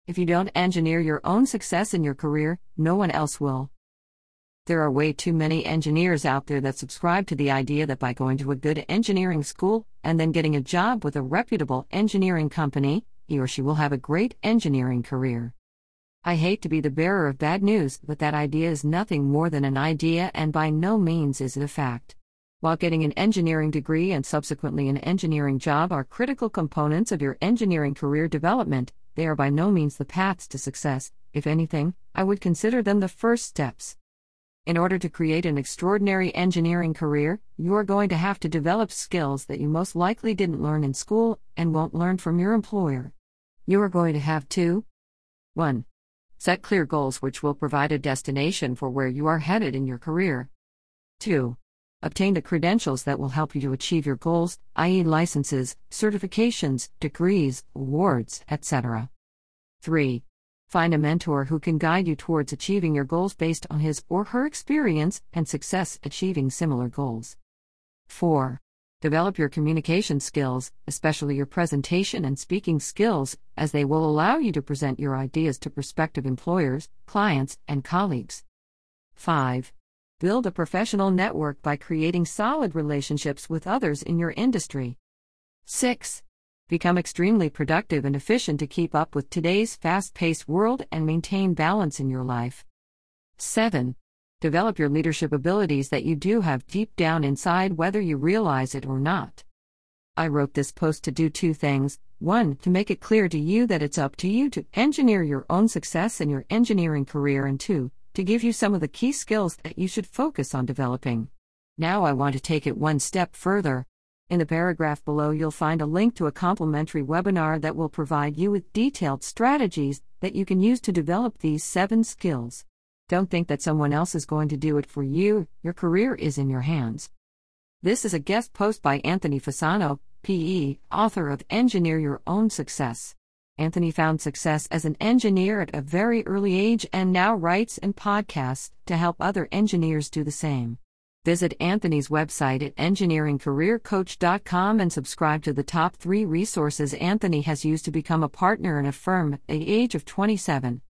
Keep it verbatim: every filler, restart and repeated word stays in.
If you don't engineer your own success in your career, no one else will. There are way too many engineers out there that subscribe to the idea that by going to a good engineering school and then getting a job with a reputable engineering company, he or she will have a great engineering career. I hate to be the bearer of bad news, but that idea is nothing more than an idea and by no means is it a fact. While getting an engineering degree and subsequently an engineering job are critical components of your engineering career development, they are by no means the paths to success. If anything, I would consider them the first steps. In order to create an extraordinary engineering career, you are going to have to develop skills that you most likely didn't learn in school and won't learn from your employer. You are going to have to one. Set clear goals which will provide a destination for where you are headed in your career. two. Obtain the credentials that will help you to achieve your goals, that is licenses, certifications, degrees, awards, et cetera. three. Find a mentor who can guide you towards achieving your goals based on his or her experience and success achieving similar goals. four. Develop your communication skills, especially your presentation and speaking skills, as they will allow you to present your ideas to prospective employers, clients, and colleagues. five. Build a professional network by creating solid relationships with others in your industry. six. Become extremely productive and efficient to keep up with today's fast-paced world and maintain balance in your life. seven. Develop your leadership abilities that you do have deep down inside whether you realize it or not. I wrote this post to do two things. One, to make it clear to you that it's up to you to engineer your own success in your engineering career, and two, to give you some of the key skills that you should focus on developing. Now I want to take it one step further. In the paragraph below you'll find a link to a complimentary webinar that will provide you with detailed strategies that you can use to develop these seven skills. Don't think that someone else is going to do it for you, your career is in your hands. This is a guest post by Anthony Fasano, P E, author of Engineer Your Own Success. Anthony found success as an engineer at a very early age and now writes and podcasts to help other engineers do the same. Visit Anthony's website at engineering career coach dot com and subscribe to the top three resources Anthony has used to become a partner in a firm at the age of twenty-seven.